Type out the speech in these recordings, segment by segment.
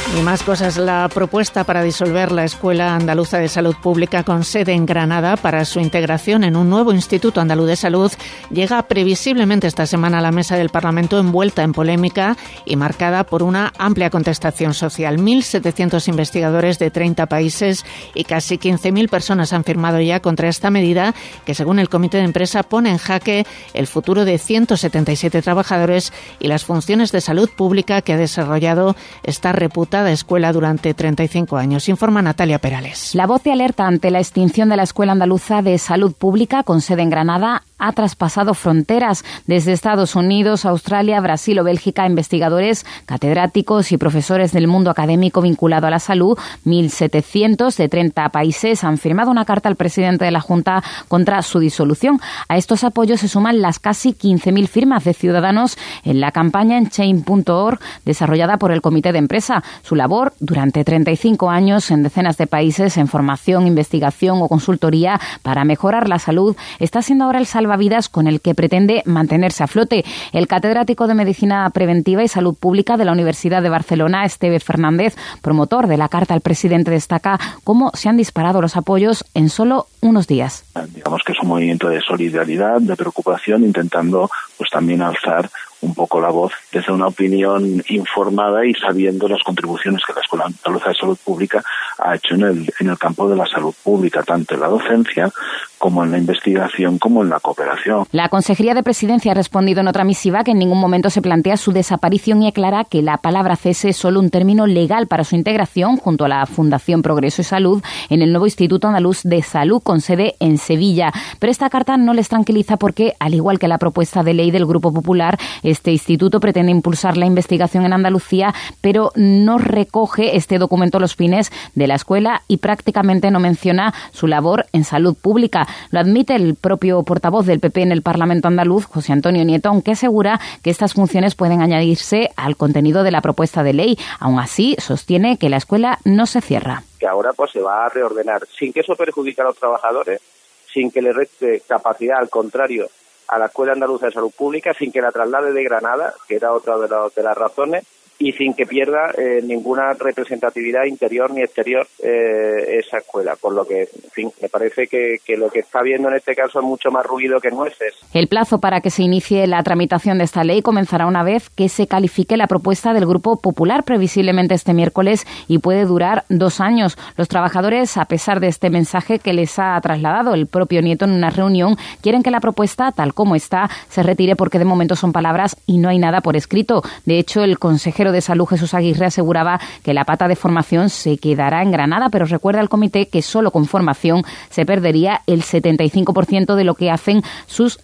Y más cosas. La propuesta para disolver la Escuela Andaluza de Salud Pública con sede en Granada para su integración en un nuevo Instituto Andaluz de Salud llega previsiblemente esta semana a la mesa del Parlamento, envuelta en polémica y marcada por una amplia contestación social. 1.700 investigadores de 30 países y casi 15.000 personas han firmado ya contra esta medida que, según el comité de empresa, pone en jaque el futuro de 177 trabajadores y las funciones de salud pública que ha desarrollado esta reputada escuela durante 35 años. Informa Natalia Perales. La voz de alerta ante la extinción de la Escuela Andaluza de Salud Pública con sede en Granada ha traspasado fronteras. Desde Estados Unidos, Australia, Brasil o Bélgica, investigadores, catedráticos y profesores del mundo académico vinculado a la salud, 1.700 de 30 países, han firmado una carta al presidente de la Junta contra su disolución. A estos apoyos se suman las casi 15.000 firmas de ciudadanos en la campaña en Change.org desarrollada por el comité de empresa. Su labor, durante 35 años en decenas de países en formación, investigación o consultoría para mejorar la salud, está siendo ahora el salvavidas con el que pretende mantenerse a flote. El catedrático de Medicina Preventiva y Salud Pública de la Universidad de Barcelona, Esteve Fernández, promotor de la carta al presidente, destaca cómo se han disparado los apoyos en solo unos días. Digamos que es un movimiento de solidaridad, de preocupación, intentando pues también alzar un poco la voz desde una opinión informada y sabiendo las contribuciones que la Escuela Andaluza de Salud Pública ha hecho en el campo de la salud pública, tanto en la docencia como en la investigación, como en la cooperación. La Consejería de Presidencia ha respondido en otra misiva que en ningún momento se plantea su desaparición y aclara que la palabra cese es solo un término legal para su integración junto a la Fundación Progreso y Salud en el nuevo Instituto Andaluz de Salud con sede en Sevilla. Pero esta carta no les tranquiliza porque, al igual que la propuesta de ley del Grupo Popular, este instituto pretende impulsar la investigación en Andalucía, pero no recoge este documento los fines de la escuela y prácticamente no menciona su labor en salud pública. Lo admite el propio portavoz del PP en el Parlamento andaluz, José Antonio Nieto, aunque asegura que estas funciones pueden añadirse al contenido de la propuesta de ley. Aún así, sostiene que la escuela no se cierra. Que ahora pues se va a reordenar sin que eso perjudique a los trabajadores, sin que le reste capacidad, al contrario, a la Escuela Andaluza de Salud Pública, sin que la traslade de Granada, que era otra de las razones, y sin que pierda ninguna representatividad interior ni exterior esa escuela. Por lo que, en fin, me parece que lo que está viendo en este caso es mucho más ruido que nueces. El plazo para que se inicie la tramitación de esta ley comenzará una vez que se califique la propuesta del Grupo Popular, previsiblemente este miércoles, y puede durar 2 años. Los trabajadores, a pesar de este mensaje que les ha trasladado el propio Nieto en una reunión, quieren que la propuesta, tal como está, se retire porque de momento son palabras y no hay nada por escrito. De hecho, el consejero de Salud, Jesús Aguirre, aseguraba que la pata de formación se quedará en Granada, pero recuerda al comité que solo con formación se perdería el 75% de lo que hacen sus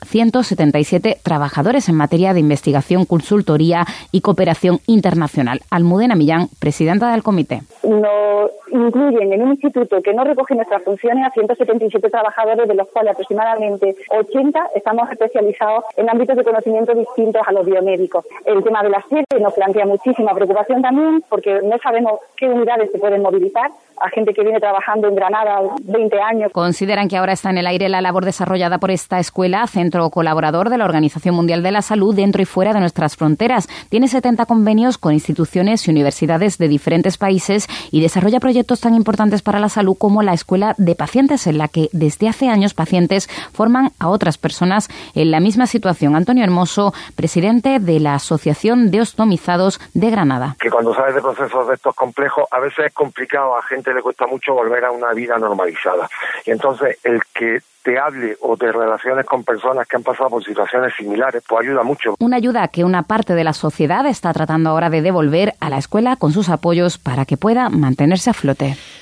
177 trabajadores en materia de investigación, consultoría y cooperación internacional. Almudena Millán, presidenta del comité. Nos incluyen en un instituto que no recoge nuestras funciones a 177 trabajadores, de los cuales aproximadamente 80 estamos especializados en ámbitos de conocimiento distintos a los biomédicos. El tema de la sede nos plantea muchísima preocupación también, porque no sabemos qué unidades se pueden movilizar a gente que viene trabajando en Granada 20 años. Consideran que ahora está en el aire la labor desarrollada por esta escuela, centro colaborador de la Organización Mundial de la Salud dentro y fuera de nuestras fronteras. Tiene 70 convenios con instituciones y universidades de diferentes países y desarrolla proyectos tan importantes para la salud como la Escuela de Pacientes, en la que desde hace años pacientes forman a otras personas en la misma situación. Antonio Hermoso, presidente de la Asociación de Ostomizados de Granada. Que cuando sabes de procesos de estos complejos, a veces es complicado, a gente le cuesta mucho volver a una vida normalizada. Y entonces el que te hable o te relaciones con personas que han pasado por situaciones similares, pues ayuda mucho. Una ayuda que una parte de la sociedad está tratando ahora de devolver a la escuela con sus apoyos para que pueda mantenerse a flote.